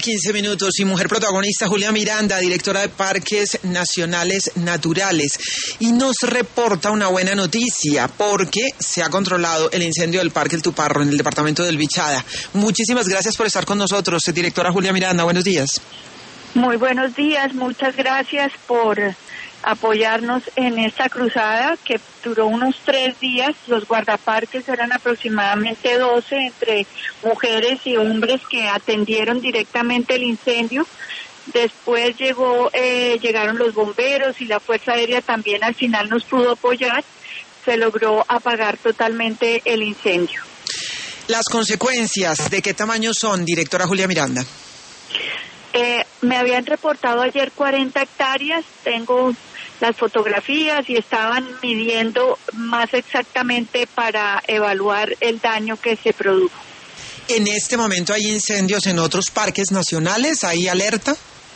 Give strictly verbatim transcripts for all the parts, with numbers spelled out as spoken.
quince minutos y mujer protagonista Julia Miranda, directora de Parques Nacionales Naturales, y nos reporta una buena noticia porque se ha controlado el incendio del Parque El Tuparro en el departamento del Bichada. Muchísimas gracias por estar con nosotros, directora Julia Miranda. Buenos días. Muy buenos días, muchas gracias por apoyarnos en esta cruzada que duró unos tres días. Los guardaparques eran aproximadamente doce entre mujeres y hombres que atendieron directamente el incendio. Después llegó, eh, llegaron los bomberos y la Fuerza Aérea también al final nos pudo apoyar. Se logró apagar totalmente el incendio. Las consecuencias, ¿de qué tamaño son, directora Julia Miranda? Eh, me habían reportado ayer cuarenta hectáreas, tengo las fotografías y estaban midiendo más exactamente para evaluar el daño que se produjo. ¿En este momento hay incendios en otros parques nacionales? ¿Hay alerta?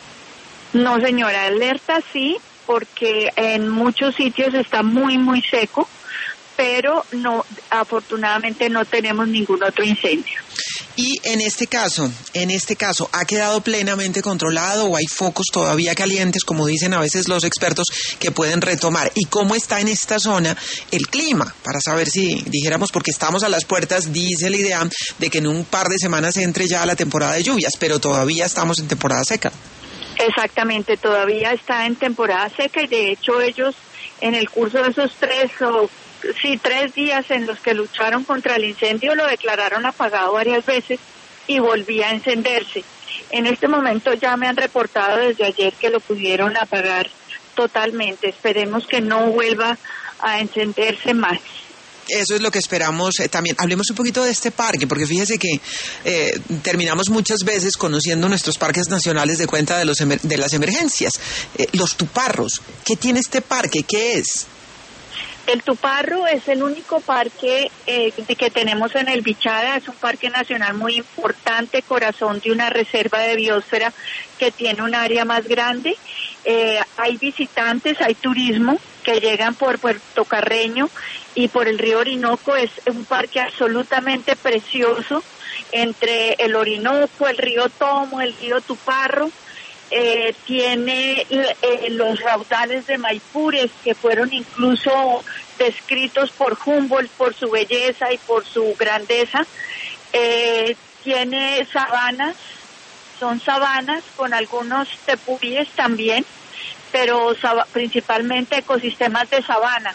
No, señora, alerta sí, porque en muchos sitios está muy, muy seco, pero no, afortunadamente no tenemos ningún otro incendio. Y en este caso, en este caso, ¿ha quedado plenamente controlado o hay focos todavía calientes, como dicen a veces los expertos, que pueden retomar? ¿Y cómo está en esta zona el clima? Para saber si, dijéramos, porque estamos a las puertas, dice la idea de que en un par de semanas entre ya la temporada de lluvias, pero todavía estamos en temporada seca. Exactamente, todavía está en temporada seca y de hecho ellos en el curso de esos tres o sí, tres días en los que lucharon contra el incendio lo declararon apagado varias veces y volvía a encenderse. En este momento ya me han reportado desde ayer que lo pudieron apagar totalmente. Esperemos que no vuelva a encenderse más. Eso es lo que esperamos eh, también. Hablemos un poquito de este parque, porque fíjese que eh, terminamos muchas veces conociendo nuestros parques nacionales de cuenta de, los emer- de las emergencias. Eh, los Tuparros, ¿qué tiene este parque? ¿Qué es? El Tuparro es el único parque eh, que tenemos en el Bichada, es un parque nacional muy importante, corazón de una reserva de biosfera que tiene un área más grande. Eh, hay visitantes, hay turismo que llegan por Puerto Carreño y por el río Orinoco. Es un parque absolutamente precioso entre el Orinoco, el río Tomo, el río Tuparro. Eh, tiene eh, los raudales de Maipures que fueron incluso descritos por Humboldt por su belleza y por su grandeza. Eh, tiene sabanas, son sabanas con algunos tepuyes también, pero sab- principalmente ecosistemas de sabana.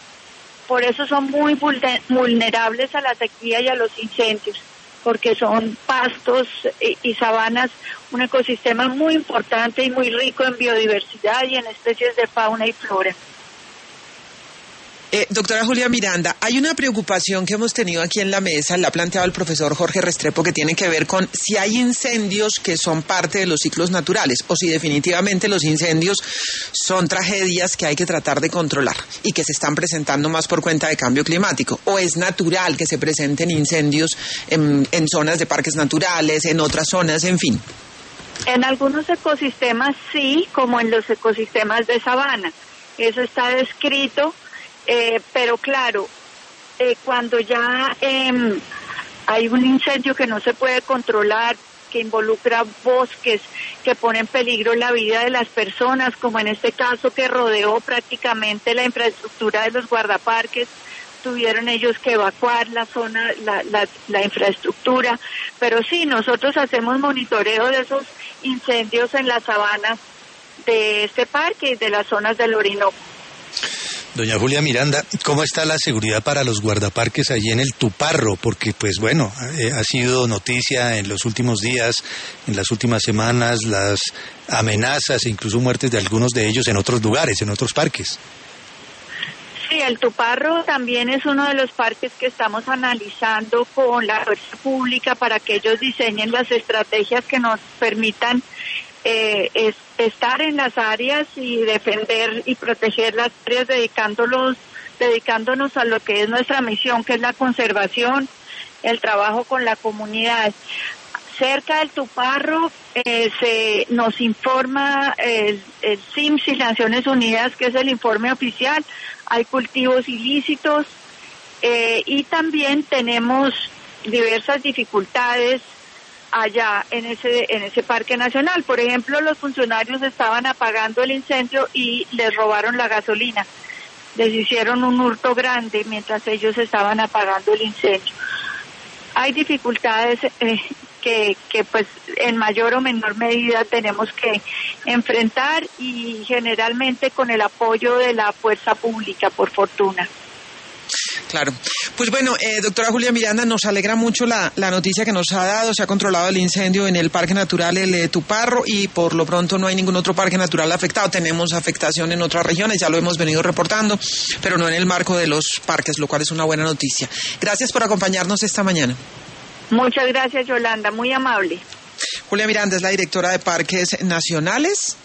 Por eso son muy vulnerables a la sequía y a los incendios, porque son pastos y, y sabanas, un ecosistema muy importante y muy rico en biodiversidad y en especies de fauna y flora. Eh, doctora Julia Miranda, hay una preocupación que hemos tenido aquí en la mesa, la ha planteado el profesor Jorge Restrepo, que tiene que ver con si hay incendios que son parte de los ciclos naturales o si definitivamente los incendios son tragedias que hay que tratar de controlar y que se están presentando más por cuenta de cambio climático, o es natural que se presenten incendios en, en zonas de parques naturales, en otras zonas, en fin. En algunos ecosistemas sí, como en los ecosistemas de sabana, eso está descrito. Eh, pero claro, eh, cuando ya eh, hay un incendio que no se puede controlar, que involucra bosques, que pone en peligro la vida de las personas, como en este caso que rodeó prácticamente la infraestructura de los guardaparques, tuvieron ellos que evacuar la zona, la, la, la infraestructura, pero sí, nosotros hacemos monitoreo de esos incendios en las sabanas de este parque y de las zonas del Orinoco. Doña Julia Miranda, ¿cómo está la seguridad para los guardaparques allí en el Tuparro? Porque, pues bueno, eh, ha sido noticia en los últimos días, en las últimas semanas, las amenazas e incluso muertes de algunos de ellos en otros lugares, en otros parques. Sí, el Tuparro también es uno de los parques que estamos analizando con la fuerza pública para que ellos diseñen las estrategias que nos permitan eh, es, estar en las áreas y defender y proteger las áreas dedicándolos, dedicándonos a lo que es nuestra misión, que es la conservación, el trabajo con la comunidad. Cerca del Tuparro eh, se nos informa el, el C I M S y Naciones Unidas, que es el informe oficial, hay cultivos ilícitos eh, y también tenemos diversas dificultades allá en ese en ese parque nacional. Por ejemplo, los funcionarios estaban apagando el incendio y les robaron la gasolina. Les hicieron un hurto grande mientras ellos estaban apagando el incendio. Hay dificultades eh, que, que pues en mayor o menor medida tenemos que enfrentar, y generalmente con el apoyo de la fuerza pública, por fortuna. Claro. Pues bueno, eh, doctora Julia Miranda, nos alegra mucho la, la noticia que nos ha dado. Se ha controlado el incendio en el Parque Natural El eh, Tuparro, y por lo pronto no hay ningún otro parque natural afectado. Tenemos afectación en otras regiones, ya lo hemos venido reportando, pero no en el marco de los parques, lo cual es una buena noticia. Gracias por acompañarnos esta mañana. Muchas gracias, Yolanda, muy amable. Julia Miranda es la directora de Parques Nacionales.